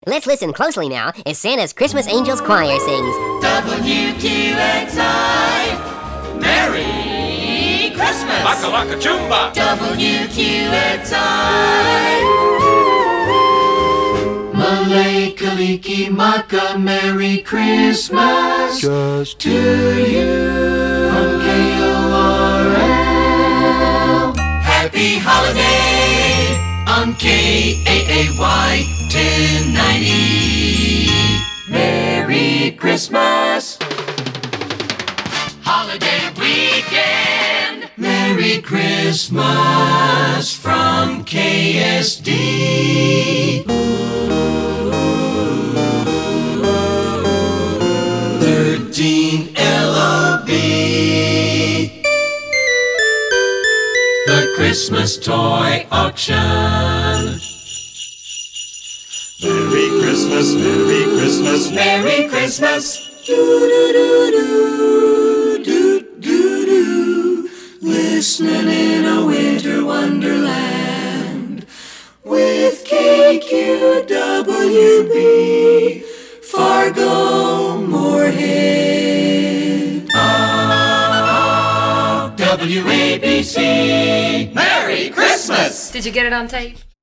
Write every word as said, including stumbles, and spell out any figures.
Let's listen closely now as Santa's Christmas Angels Choir sings. W Q X I, Merry Christmas! Laka laka chumba! W Q X I. Malay Kaliki Maka, Merry Christmas Just to you from K O R L. Happy holiday on K A A Y ten ninety. Merry Christmas. Holiday weekend. Merry Christmas from K S D. thirteen L O B. The Christmas Toy Auction. Merry Christmas, Merry Christmas, Merry Christmas. Do-do-do-do-do-do-do. Listening in a winter wonderland with K Q W B, Fargo, Moorhead. Ah, W A B C. Merry Christmas! Did you get it on tape?